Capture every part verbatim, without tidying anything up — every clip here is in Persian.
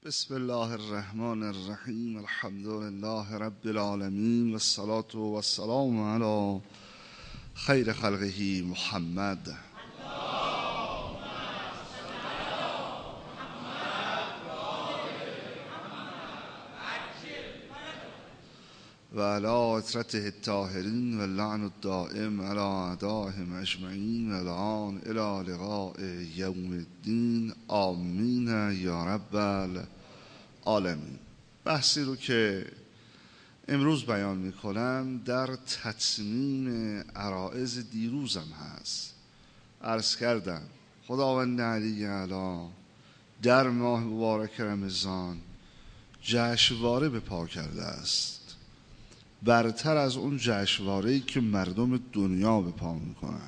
بسم الله الرحمن الرحیم. الحمد لله رب العالمین و الصلاة و السلام علی خیر خلقه محمد. و علی اطرته الطاهرین و لعن الدائم علی اعدائهم اجمعین و الان الی لقاء یوم الدین. آمین یا رب العالمین. بحثی رو که امروز بیان میکنم در تتمیم عرائض دیروزم هست. عرض کردم خداوند علی اعلی در ماه مبارک رمضان جشنواره به پا کرده است، برتر از اون جشنواره‌ای که مردم دنیا به پا میکنن.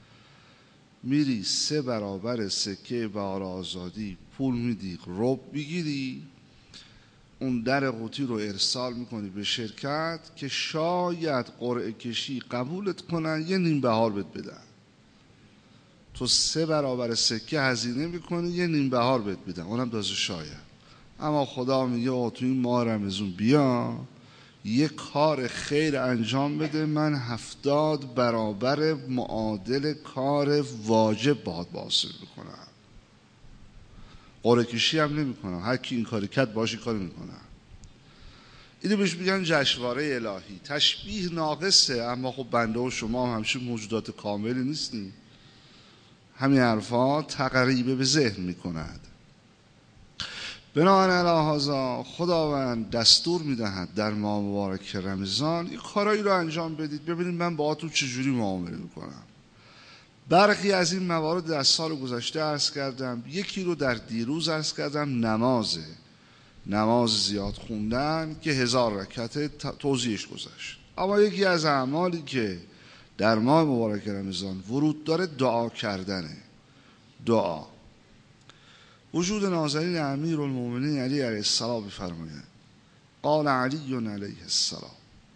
میری سه برابر سکه بهار آزادی پول میدی، رب بگیری، اون در قوطی رو ارسال میکنی به شرکت که شاید قرعه کشی قبولت کنن یه نیم بهار بهت بدن. تو سه برابر سکه هزینه میکنی یه نیم بهار بهت بدن، اونم تازه شاید. اما خدا میگه آقا تو این ماه رمضان بیا یه کار خیر انجام بده، من هفتاد برابر معادل کار واجب باهات واصل میکنم. قرعه کشی هم نمیکنم، هر کی این کاری کرد باشی کاری میکنم. اینو بهش میگن جشنواره الهی. تشبیه ناقصه، اما خب بنده و شما هم همچین موجودات کاملی نیستیم. همین حرفا تقریبه به ذهن میکند. بنابراین علی هذا خداوند دستور میدهد در ماه مبارک رمضان این کارایی رو انجام بدید، ببینید من باهاتون چجوری معامله میکنم. برخی از این موارد در سال گذشته عرض کردم، یکی رو در دیروز عرض کردم، نمازه نماز زیاد خوندن که هزار رکعت توضیحش گذشت. اما یکی از اعمالی که در ماه مبارک رمضان ورود داره دعا کردنه. دعا. وجود نازنین امیر المؤمنین علی علیه السلام بفرمایند قال علی علیه السلام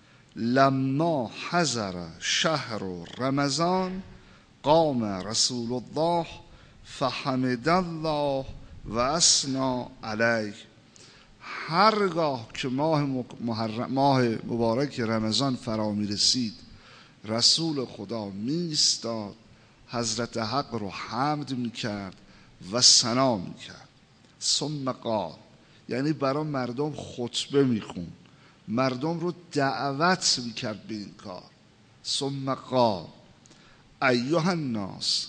لما حضر شهر رمضان قام رسول الله فحمد الله و اثنی علیه. هرگاه که ماه, محرم ماه مبارک رمضان فرا می رسید رسول خدا می ایستاد، حضرت حق رو حمد می کرد و ثنا می کرد. ثم قال، یعنی برای مردم خطبه می خوند، مردم رو دعوت می کرد به این کار. ثم قال ایها الناس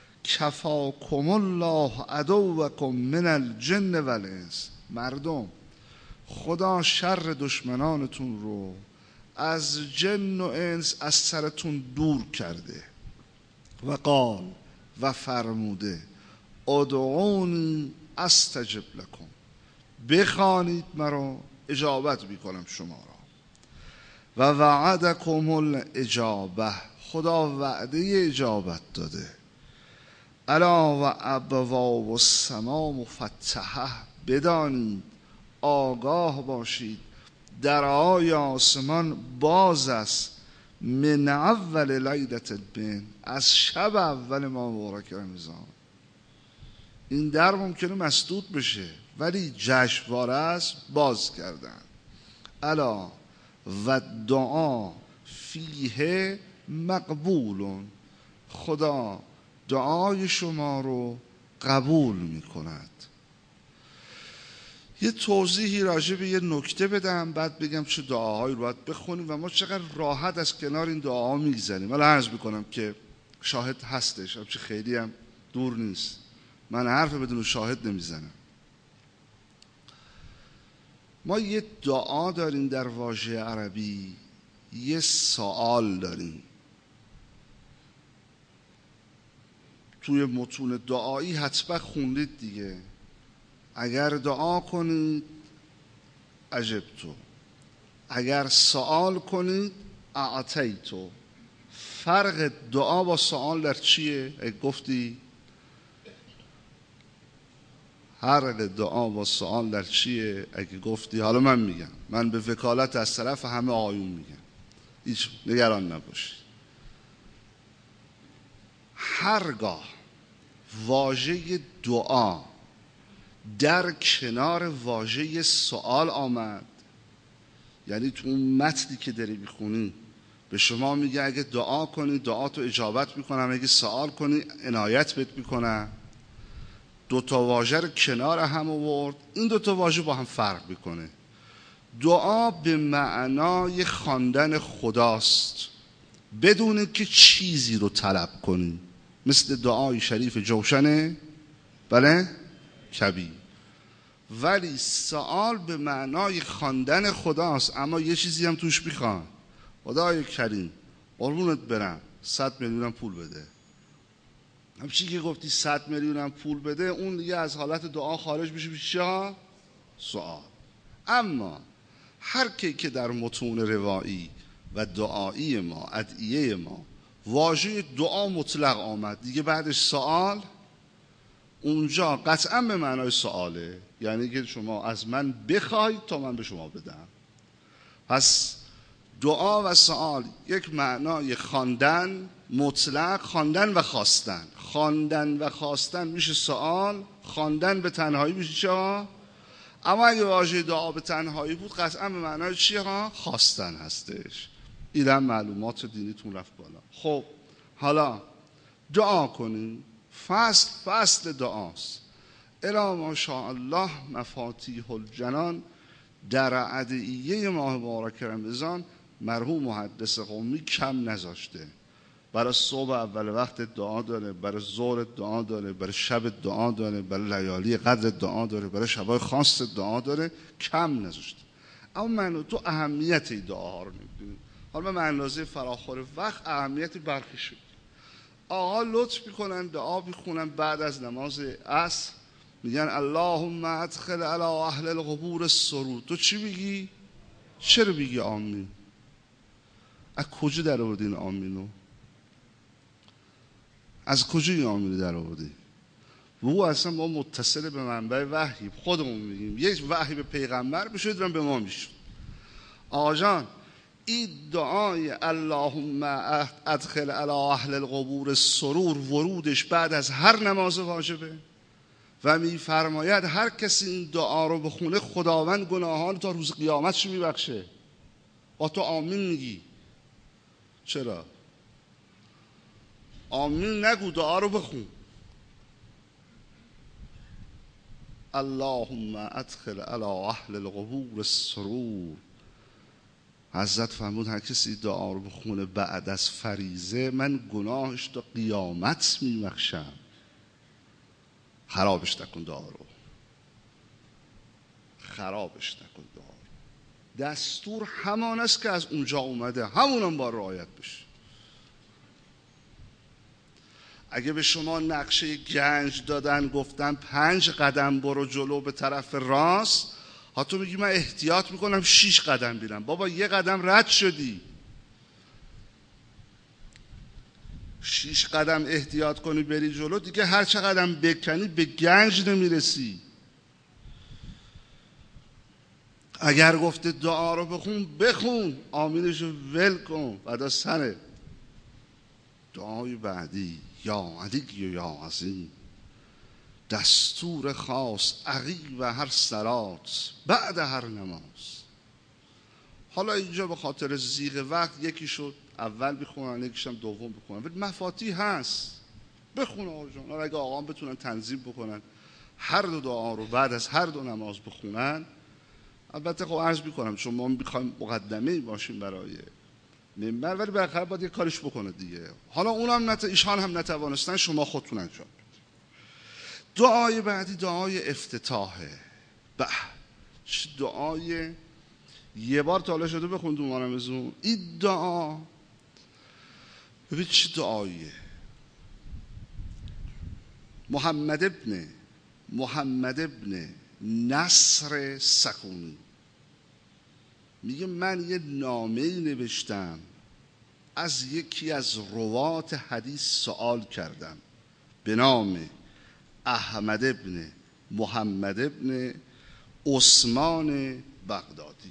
کفاکم الله عدوکم من الجن والانس. مردم خدا شر دشمنانتون رو از جن و انس از سرتون دور کرده. و قال، و فرموده ادعونی استجب لکم، بخوانید مرا اجابت میکنم شما را. و وعدکم الاجابه، خدا وعده اجابت داده. الا و ابواب السما مفتحه، بدانید آگاه باشید درهای آسمان باز است. من اول لیلة البین، از شب اول ماه مبارک رمضان. این در ممکنه مسدود بشه ولی جشنواره است، باز کردن. الا و دعا فیه مقبول، خدا دعای شما رو قبول می کند. یه توضیحی راجع به یه نکته بدم، بعد بگم چه دعاهایی رو باید بخونیم و ما چقدر راحت از کنار این دعاها میگذریم. ولی عرض میکنم که شاهد هستش، همچه خیلی هم دور نیست. من حرف بدون شاهد نمیزنم. ما یه دعا داریم در واژه عربی، یه سوال داریم. توی متون دعایی حتما خوندید دیگه. اگر دعا کنید اجبتو، اگر سوال کنید اعطیتو. فرق دعا با سوال در چیه؟ اگه گفتی فرق دعا با سوال در چیه؟ اگه گفتی حالا من میگم، من به وکالت از طرف همه آیون میگم، هیچ نگران نباشید. هرگاه واژه دعا در کنار واژه سوال آمد. یعنی تو اون متنی که داری میخونی به شما میگه اگه دعا کنی دعا تو اجابت میکنم، اگه سوال کنی عنایت بهت میکنم. دو تا واژه رو کنار هم آورد. این دو تا واژه با هم فرق میکنه. دعا به معنای خواندن خداست بدون که چیزی رو طلب کنی، مثل دعای شریف جوشنه بله کبیر. ولی سوال به معنای خواندن خداست، اما یه چیزی هم توش میخوان. خدای کریم قربونت برم صد میلیونم پول بده. همچی که گفتی صد میلیونم پول بده، اون دیگه از حالت دعا خارج میشه میشه ها سوال. اما هر کی که در متون روایی و دعایی ما ادعیه ما واژه دعا مطلق آمد دیگه بعدش سوال، اونجا قطعا به معنای سواله، یعنی که شما از من بخواید تا من به شما بدم. پس دعا و سوال یک معنای خواندن مطلق، خواندن و خواستن. خواندن و خواستن میشه سوال، خواندن به تنهایی میشه چه؟ اما اگه واژه دعا به تنهایی بود قطعا به معنای چیه ها؟ خواستن هستش. اینم معلومات دینیتون رفت بالا. خب حالا دعا کنیم. فصل فصل دعاست. الا ماشاءالله مفاتیح الجنان در ادعیه ماه مبارک رمضان مرحوم محدث قمی کم نذاشته. برای صبح اول وقت دعا داره، برای ظهر دعا داره، برای شب دعا داره، برای لیالی قدر دعا داره، برای شبای خاص دعا داره، کم نذاشته. اما من تو اهمیت این دعاها رو نمیدونیم. حالا من اندازه فراخور وقت اهمیت برخی شد. آقا لطف میکنن دعا میخونن بعد از نماز عصر، میگن اللهم ادخل علی اهل القبور السرور. تو چی میگی؟ چرا میگی آمین؟ از کجا در آوردی این آمینو؟ از کجا این آمینو در آوردی؟ و او اصلا ما متصل به منبع وحی خودمون میگیم. یک وحی به پیغمبر میشد و به ما میشد. آقا جان این دعای اللهم ادخل علی اهل القبور السرور ورودش بعد از هر نماز واجبه و میفرماید هر کسی این دعا رو بخونه خداوند گناهان تا روز قیامتش میبخشه. با تو آمین میگی چرا؟ آمین نگو، دعا رو بخون. اللهم ادخل علی اهل القبور السرور. حضرت فرمود هر کسی دعا رو بخونه بعد از فریضه من گناهش تا قیامت میبخشم. خرابش نکن دعا رو، خرابش نکن دعا رو. دستور همان است که از اونجا اومده، همونم با رعایت بشه. اگه به شما نقشه گنج دادن گفتن پنج قدم برو جلو به طرف راست، ها تو میگی من احتیاط میکنم شیش قدم بیرم. بابا یه قدم رد شدی. شیش قدم احتیاط کنی بری جلو دیگه هر چه قدم بکنی به گنج نمیرسی. اگر گفته دعا رو بخون بخون، آمینش رو ول کن فدا سره. دعای بعدی یا علی یا عظیم، دستور خاص عقیب هر صلات بعد هر نماز. حالا اینجا به خاطر زیغ وقت یکی شد اول بخونن یکیشم دوم بخونن، ولی مفاتیح هست بخون آقا جان. اگه آقا بتونن تنظیم بکنن هر دو دعا رو بعد از هر دو نماز بخونن، البته خب عرض میکنم چون ما میخوایم مقدمه باشیم برای منبر، ولی بالاخره باید یه کارش بکنه دیگه. حالا اونم نت... ایشان هم نتوانستن، شما خودتون انجام بدید. دعای بعدی دعای افتتاحه. به چه دعای یه بار تا حالا شده بخوند اون رمضان. این دعا ببین چه دعاییه. محمد ابن محمد ابن نصر سکونی میگه من یه نامه‌ای نوشتم، از یکی از روات حدیث سوال کردم به نام احمد ابن محمد ابن عثمان بغدادی.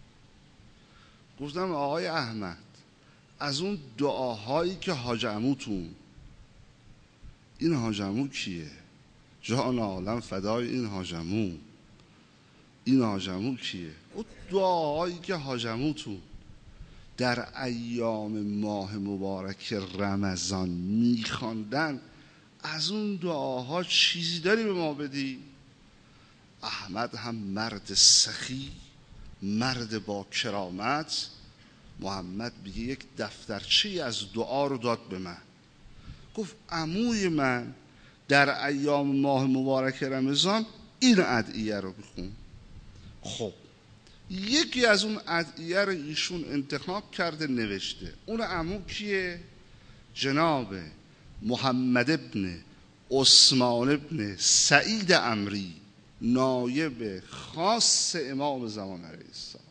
گفتم آقای احمد از اون دعاهایی که حاج عموتون، این حاج عمو کیه؟ جان عالم فدای این حاجمو. این حاجمو کیه؟ اون دعاهایی که حاجموتون در ایام ماه مبارک رمضان میخواندن، از اون دعاها چیزی داری به ما بدی؟ احمد هم مرد سخی، مرد با کرامت. محمد میگه یک دفترچه از دعا رو داد به من، گفت عموی من در ایام ماه مبارک رمضان این ادعیه رو بخون. خب یکی از اون ادعیه رو ایشون انتخاب کرده نوشته. اون عمو کیه؟ جناب محمد ابن عثمان ابن سعید عمری، نایب خاص امام زمان علیه السلام.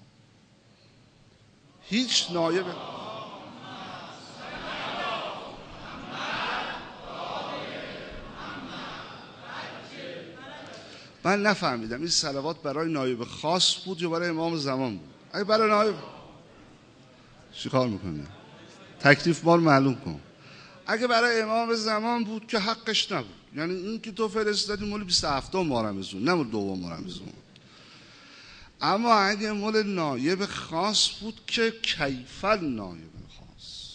هیچ نایب من نفهمیدم این صلوات برای نایب خاص بود یا برای امام زمان بود؟ اگه برای نایب چی کار میکنه؟ تکلیف مال معلوم کن. اگه برای امام زمان بود که حقش نبود، یعنی این که تو فرستادی مال بیست و هفتم ماه رمضان، نه مال دوم ماه رمضان. اما اگه مال نایب خاص بود که کیفل نایب خاص،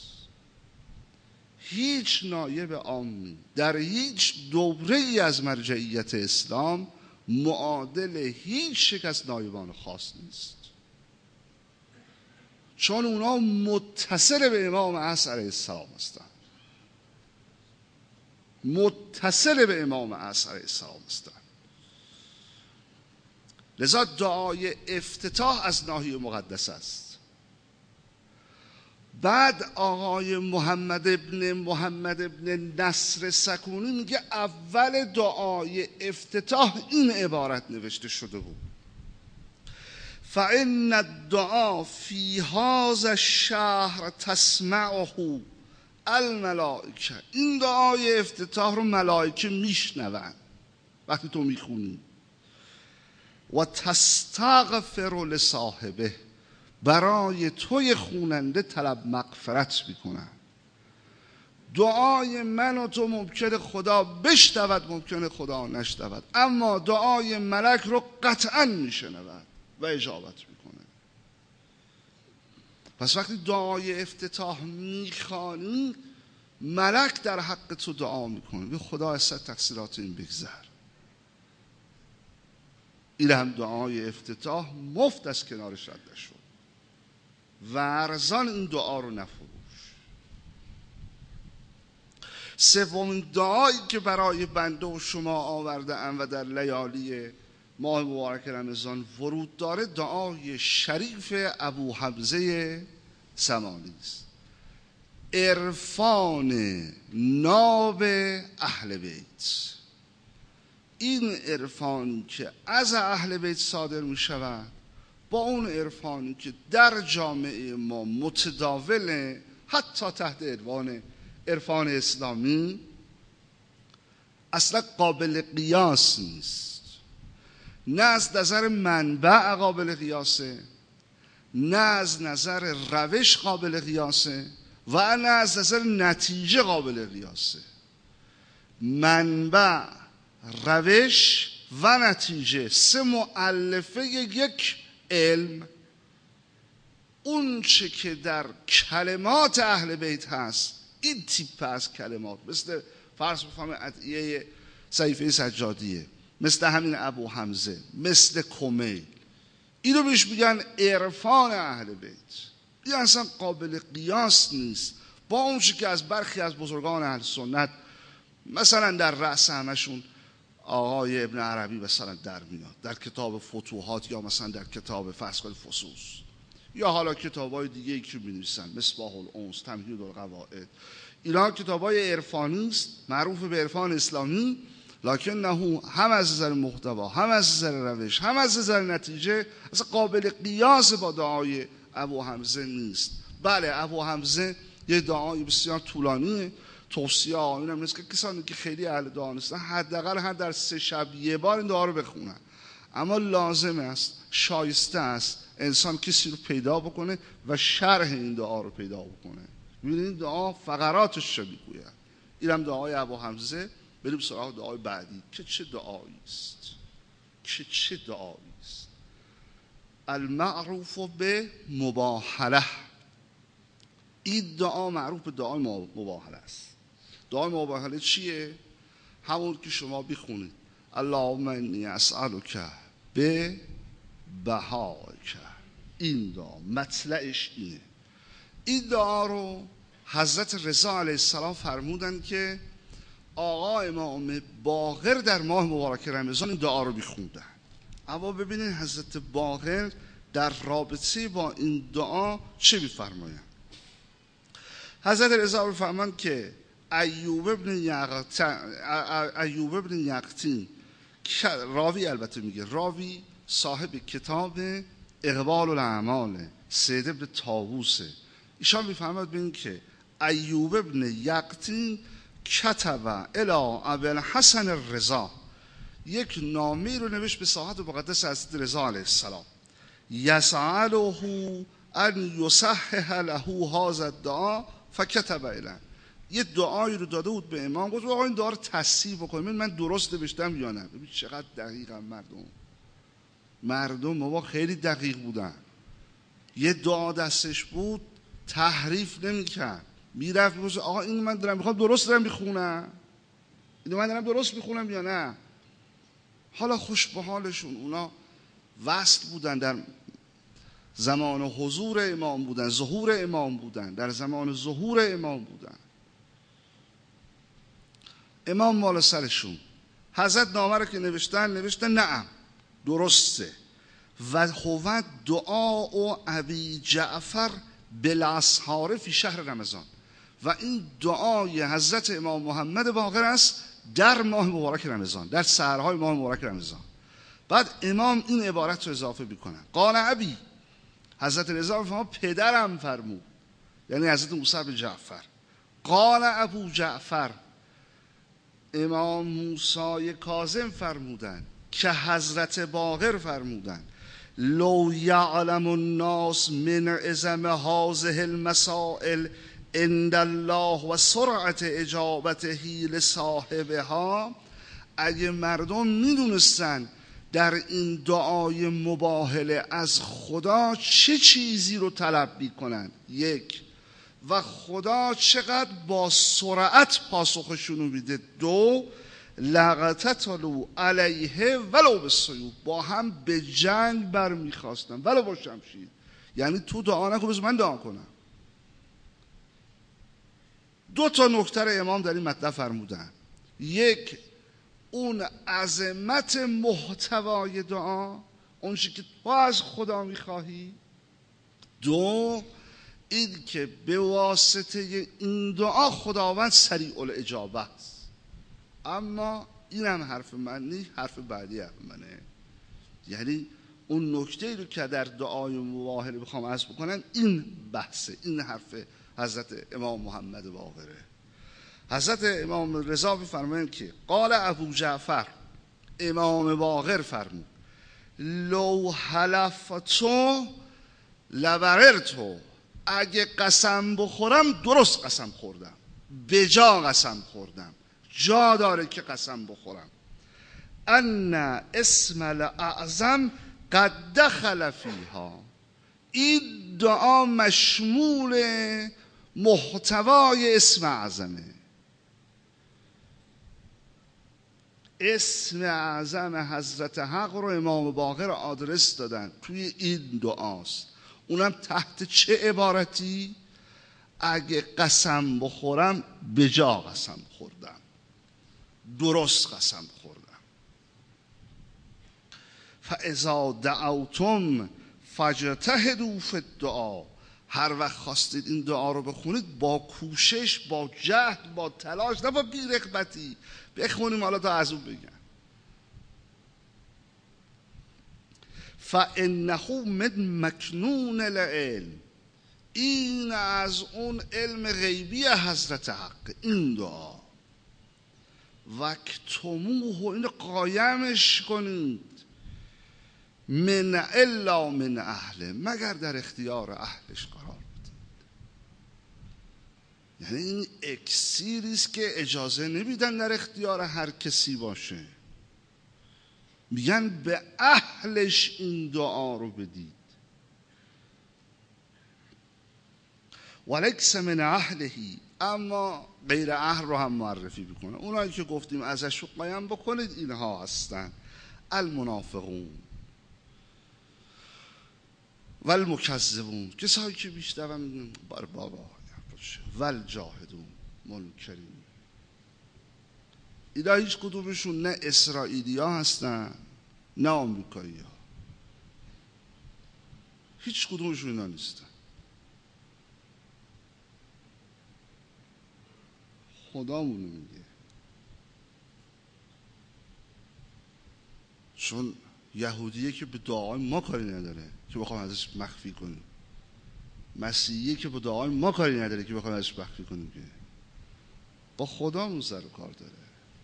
هیچ نایب عامی در هیچ دوره ای از مرجعیت اسلام معادل هیچ یک از نایبان خاص نیست، چون اونا متصل به امام عصر علیه السلام هستند. متصل به امام عصر علیه السلام هستند. لذا دعای افتتاح از ناحیه مقدس است. بعد آقای محمد ابن محمد ابن نصر سکونی میگه اول دعای افتتاح این عبارت نوشته شده بود: فإن الدعا فی هذا الشهر تسمعه الملائکه. این دعای افتتاح رو ملائکه میشنون وقتی تو میخونی. و تستغفر لصاحبه، برای توی خوننده طلب مغفرت میکنن. دعای من و تو ممکنه خدا بشنود، ممکنه خدا نشنود، اما دعای ملک رو قطعا میشنود و اجابت میکنه. پس وقتی دعای افتتاح میخوانی، ملک در حق تو دعا میکنه: به خدا از سر تقصیرات این بگذر. این هم دعای افتتاح مفت از کنارش رد شد و ارزان این دعا رو نفروش. سومین دعایی که برای بنده و شما آورده ام و در لیالی ماه مبارک رمضان ورود داره، دعای شریف ابو حمزه سمانی است: عرفان ناب اهل بیت. این عرفانی که از اهل بیت صادر می شود با اون عرفانی که در جامعه ما متداوله، حتی تحت عنوان عرفان اسلامی، اصلا قابل قیاس نیست. نه از نظر منبع قابل قیاسه، نه از نظر روش قابل قیاسه و نه از نظر نتیجه قابل قیاسه. منبع، روش و نتیجه، سه مؤلفه یک علم. اون چه که در کلمات اهل بیت هست، این تیپ از کلمات، مثل فرض بفهمه ادعیه صحیفه سجادیه، مثل همین ابو حمزه، مثل کمیل، اینو بهش میگن عرفان اهل بیت. این اصلا قابل قیاس نیست با اون چه که از برخی از بزرگان اهل سنت، مثلا در رأس همشون آقای ابن عربی مثلا در میاد، در کتاب فتوحات، یا مثلا در کتاب فرض کنید فصوص، یا حالا کتابای دیگه ای که می‌نویسن، مصباح الانس، تمهید القواعد. اینا کتابای عرفانی است، معروف به عرفان اسلامی، لکنه هم از نظر محتوا، هم از نظر روش، هم از نظر نتیجه اصلا قابل قیاس با دعای ابو حمزه نیست. بله، ابو حمزه یه دعای بسیار طولانیه، توصیه آمین هم نیست که کسانی که خیلی اهل دعا نیستن حداقل هر در سه شب یه بار این دعا رو بخونن. اما لازم است، شایسته است انسان کسی رو پیدا بکنه و شرح این دعا رو پیدا بکنه. ببینید این دعا فقراتش چه میگوید. این هم دعای ابو حمزه، بریم سراغ دعای بعدی که چه دعایی است، که چه دعایی است. المعروف به مباهله. این دعا معروف به دعای مباهله است. دعای مباهله چیه؟ همون که شما بخونید اللهم انی اسألک به بهائک. این دعا مطلعش اینه. این دعا رو حضرت رضا علیه السلام فرمودن که آقا امام باقر در ماه مبارک رمضان این دعا رو بخوندن. اما ببینید حضرت باقر در رابطه با این دعا چه می‌فرمایند. حضرت رضا می‌فرمایند که ایوب ابن یقطین ایوب ابن یقطین راوی البته میگه راوی صاحب کتاب اقبال الاعمال سید ابن طاووسه، ایشان میفرماید ببین که ایوب ابن یقطین کتب الی ابوالحسن الرضا، یک نامه رو نوشت به صاحب مقدس حضرت رضا علیه السلام، یسأله ان یصحح له هذا الدعاء فکتب الیه. یه دعایی رو داده بود به امام، گفت آقا این دعا رو تصحیح بکنید من درست نوشتم یا نه. ببین چقدر دقیقم مردم. مردم ما خیلی دقیق بودن. یه دعا دستش بود تحریف نمی‌کرد، میرفت میگفت آقا این من دارم میخوام درست دارم میخونم، این من دارم درست میخونم یا نه. حالا خوش به حالشون، اونا وصل بودن، در زمان حضور امام بودن، ظهور امام بودن، در زمان ظهور امام بودن. امام مال سرشون. حضرت نامه رو که نوشتن نوشتن نعم درسته و هو دعا و ابی جعفر بالاسحار فی شهر رمضان، و این دعای حضرت امام محمد باقر است در ماه مبارک رمضان، در سحرهای ماه مبارک رمضان. بعد امام این عبارت رو اضافه میکنن قال ابی، حضرت رضا فرمود پدرم فرمود، یعنی حضرت موسی بن جعفر. قال ابو جعفر، امام موسی کاظم فرمودن که حضرت باقر فرمودن لو یعلم الناس من عظم هذه المسائل عند الله و سرعت اجابته لصاحبها، اگه مردم میدونستن در این دعای مباهله از خدا چه چیزی رو طلب میکنن، یک، و خدا چقدر با سرعت پاسخشون میده، دو، لقتتلو علیه ولو بالسیوف، با هم به جنگ برمیخواستن ولو با شمشیر. یعنی تو دعا نکن بذار من دعا کنم. دو تا نکته امام در این مطلب فرمودن، یک اون عظمت محتوای دعا، اون چیزی که تو از خدا میخواهی، دو این که به واسطه این دعا خداوند سریع الاجابه است. اما این هم حرف من نیست، حرف بعدی حرف منه. یعنی اون نکته رو که در دعای مباهله بخوام عرض بکنن این بحثه، این حرف حضرت امام محمد باقره. حضرت امام رضا فرمایند که قال ابو جعفر، امام باقر فرمود لو حلفتو لبررتو، اگه قسم بخورم درست قسم خوردم، به جا قسم خوردم، جا داره که قسم بخورم. ان اسم الاعظم قد دخل فیها، این دعا مشمول محتوای اسم اعظمه. اسم اعظم حضرت حق رو امام باقر آدرس دادن توی این دعاست. اونم تحت چه عبارتی؟ اگه قسم بخورم به جا قسم خوردم، درست قسم خوردم. فاذا دعوتم فاجتهدوا فی الدعاء، هر وقت خواستید این دعا رو بخونید با کوشش، با جهد، با تلاش، نه با بی‌رغبتی. بخونیم حالا تا از اون بگم. فانه من مکنون العلم، این از اون علم غیبی حضرت حق، این دعا. وکتموه، این قایمش کنید، من الا من اهله، مگر در اختیار اهلش قرار بدید. یعنی این اکسیری است که اجازه نمیدن در اختیار هر کسی باشه. میگن به اهلش این دعا رو بدید. ولیکس من اهلهی، اما غیر اهل رو هم معرفی میکنه. اونایی که گفتیم ازش رو قایم بکنید اینها هستن: المنافقون و المکذبون، کسایی که بیشتر هم بر بابا و الجاهدون منکرین. اینا هیچ کدومشون نه اسرائیلی ها هستن نه آمریکایی ها، هیچ کدومشون اینا نیستن. خدامونو میگه، چون یهودیه که به دعای ما کاری نداره که بخوام ازش مخفی کنیم، مسیحیه که به دعای ما کاری نداره که بخوام ازش مخفی کنیم، که با خدامون سر و کار داره.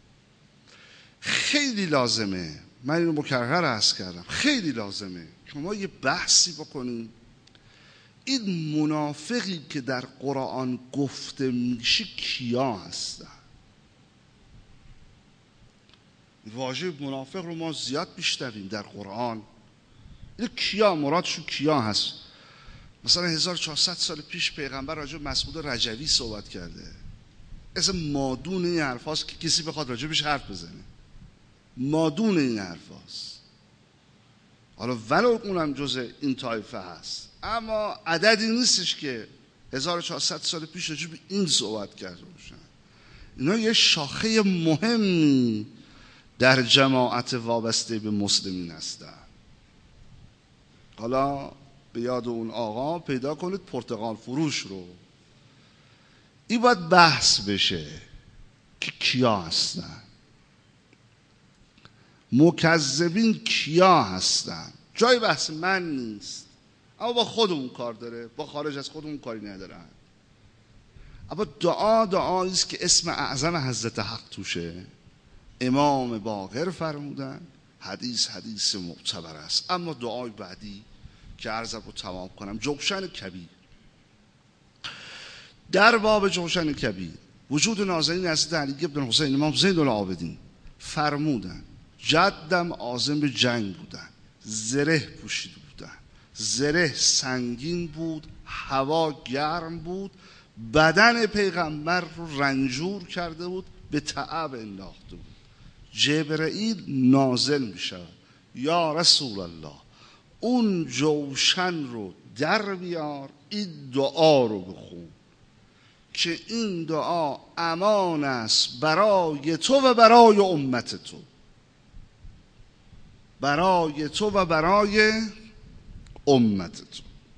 خیلی لازمه، من اینو مکرر عرض کردم، خیلی لازمه که ما یه بحثی بکنیم این منافقی که در قرآن گفته میشه کیا هستن. واژه منافق رو ما زیاد میشنویم در قرآن. این کیا، مرادشون کیا هست؟ مثلا هزار و چهارصد سال پیش پیغمبر راجع به مسعود رجوی صحبت کرده. اسم مادون این حرف هاست که کسی بخواد راجع بهش حرف بزنه. مادون این حرف هاست. حالا ولو اونم جزء این طایفه هست، اما عددی نیستش که هزار و چهارصد سال پیش راجع به این صحبت کرده باشن. اینا یه شاخه مهمی در جماعت وابسته به مسلمین هستن. حالا به یاد اون آقا پیدا کنید پرتقال فروش رو. این باید بحث بشه که کیا هستن، مکذبین کیا هستن. جای بحث من نیست، اما با خودمون کار داره، با خارج از خودمون کاری ندارن. اما دعا دعایی است که اسم اعظم حضرت حق توشه. امام باقر فرمودن حدیث حدیث معتبر است. اما دعای بعدی که عرض رو تمام کنم، جوشن کبیر. در باب جوشن کبیر وجود نازنین حضرت علی بن حسین امام زین العابدین فرمودن جدم عازم به جنگ بودن، زره پوشیده بودن، زره سنگین بود، هوا گرم بود، بدن پیغمبر رو رنجور کرده بود، به تعب انداخته بود. جبرئیل نازل می شود: یا رسول الله اون جوشن رو در بیار، این دعا رو بخون که این دعا امان است برای تو و برای امت تو، برای تو و برای امت تو.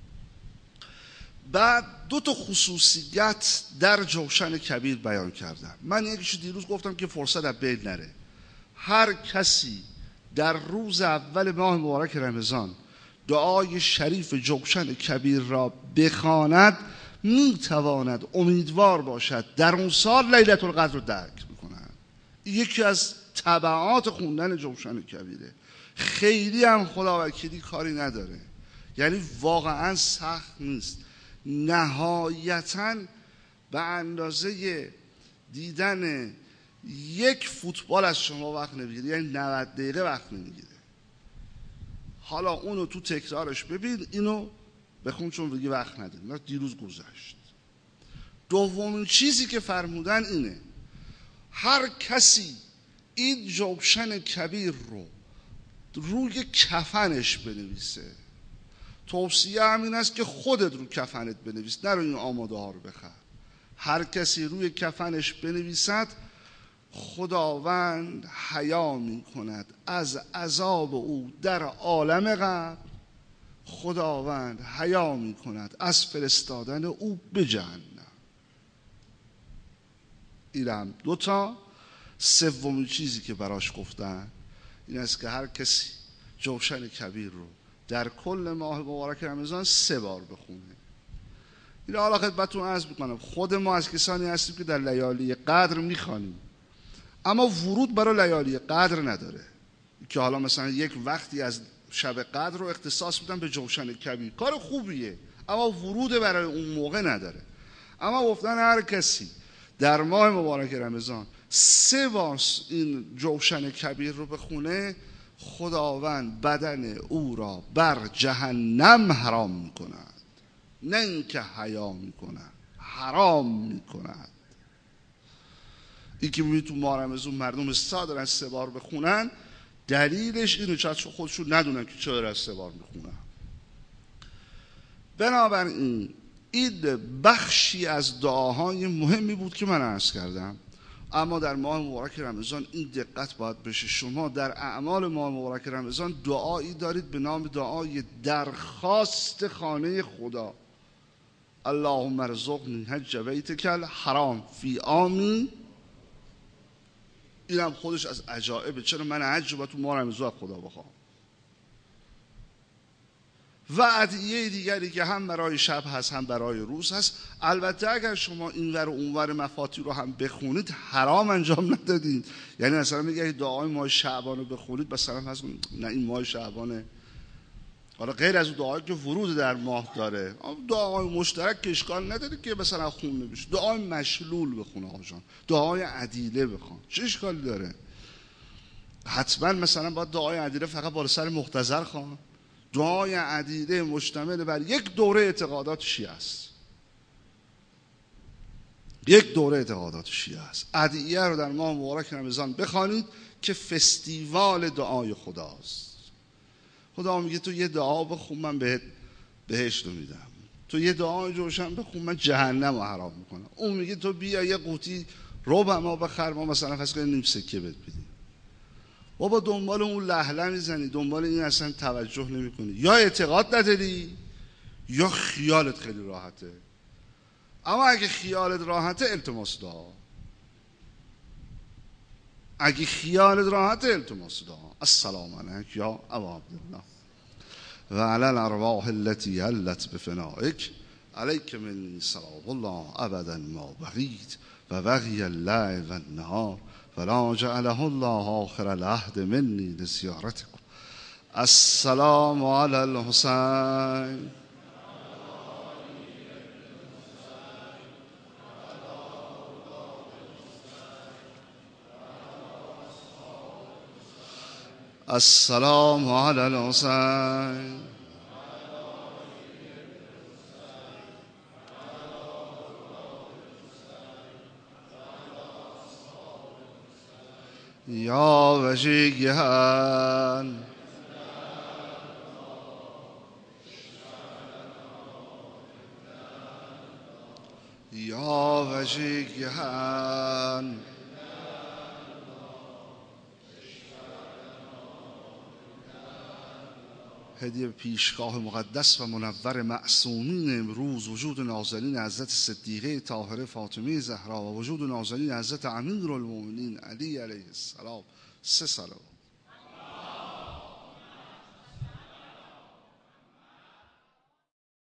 بعد دو تا خصوصیت در جوشن کبیر بیان کردم. من یکیشو دیروز گفتم که فرصت از بین نره. هر کسی در روز اول ماه مبارک رمضان دعای شریف جوشن کبیر را بخواند میتواند امیدوار باشد در اون سال لیلة القدر رو درک میکنند. یکی از تبعات خوندن جوشن کبیره. خیلی هم خدا وکیلی کاری نداره، یعنی واقعا سخت نیست. نهایتاً به اندازه دیدن یک فوتبال از شما وقت نمیگیره، یعنی نود دقیقه وقت نمیگیره. حالا اونو تو تکرارش ببین، اینو بخون چون دیگه وقت نداریم، دیروز گذشت. دومین چیزی که فرمودن اینه: هر کسی این جوشن کبیر رو روی کفنش بنویسه. توصیه همین است که خودت رو کفنت بنویس، نه روی این آماده ها رو بخر. هر کسی روی کفنش بنویسد خداوند حیا می کند از عذاب او در عالم قبر، خداوند حیا می کند از فرستادن او به جهنم. اینم دوتا. سومین چیزی که براش گفتن این است که هر کسی جوشن کبیر رو در کل ماه مبارک رمضان سه بار بخونه. این حالا خدمتتون عرض میکنم خود ما از کسانی هستیم که در لیالی قدر میخوانیم، اما ورود برای لیالی قدر نداره که حالا مثلا یک وقتی از شب قدر رو اختصاص بدن به جوشن کبیر. کار خوبیه، اما ورود برای اون موقع نداره. اما گفتن هر کسی در ماه مبارک رمضان سه بار این جوشن کبیر رو بخونه، خداوند بدن او را بر جهنم حرام میکند. نه اینکه حیا میکند، حرام میکند. این که میبینید تو ماه رمضان مردم استعداد دارن سه بار بخونن، دلیلش اینه چون خودشون ندونن که چرا سه بار میخونن. بنابراین این بخشی از دعاهای مهمی بود که من عرض کردم. اما در ماه مبارک رمضان این دقت باید بشه. شما در اعمال ماه مبارک رمضان دعایی دارید به نام دعای درخواست خانه خدا. اللهم ارزقنی حج بیتک الحرام فی عامی. این هم خودش از عجائبه. چرا من حج رو باید تو ماه رمضان خدا بخوام؟ و ادعیه دیگری که هم برای شب هست هم برای روز هست. البته اگر شما اینور و اونور مفاتی رو هم بخونید حرام انجام ندادید. یعنی مثلا میگه دعای ماه شعبان رو بخونید، مثلا هست نه این ماه شعبانه، حالا غیر از اون دعایی که ورود در ماه داره، دعای مشترک که اشکال نداره که مثلا خون نمیشه. دعای مشلول بخونه آقا جان، دعای عدیله بخون، چه اشکالی داره؟ حتما مثلا باید دعای عدیله فقط بالا سر مختصر خوان؟ دعای عدیده مشتمل بر یک دوره اعتقادات شیعه است. یک دوره اعتقادات شیعه است. ادعیه رو در ماه مبارک رمضان بخوانید که فستیوال دعای خداست. خدا میگه تو یه دعا بخون من بهت بهشت رو میدم، تو یه دعای جوشن بخون من جهنم رو حرام میکنم. اون میگه تو بیا یه قوطی ربع ما بخر، ما مثلا فرض کنیم نیم سکه بهت بدیم. بابا دنبال اون لهله میزنی، دنبال این اصلا توجه نمی کنی. یا اعتقاد نداری یا خیالت خیلی راحته. اما اگه خیالت راحته التماس دعا، اگه خیالت راحته التماس دعا. السلام علیک یا ابا عبدالله و علی الارواح التي حلت بفنائک علیک منی صلوات الله ابدا ما بقیت و بقی الليل و النهار فلا جعله الله آخر العهد منی لزیارتکم. السلام علی الحسین السلام علی الحسین یا وجیها یا وجیها هدیه پیشگاه مقدس و منور معصومین امروز، وجود نازنین حضرت صدیقه طاهره فاطمه زهرا و وجود نازنین حضرت امیرالمومنین علی علیه السلام. سه صلوات.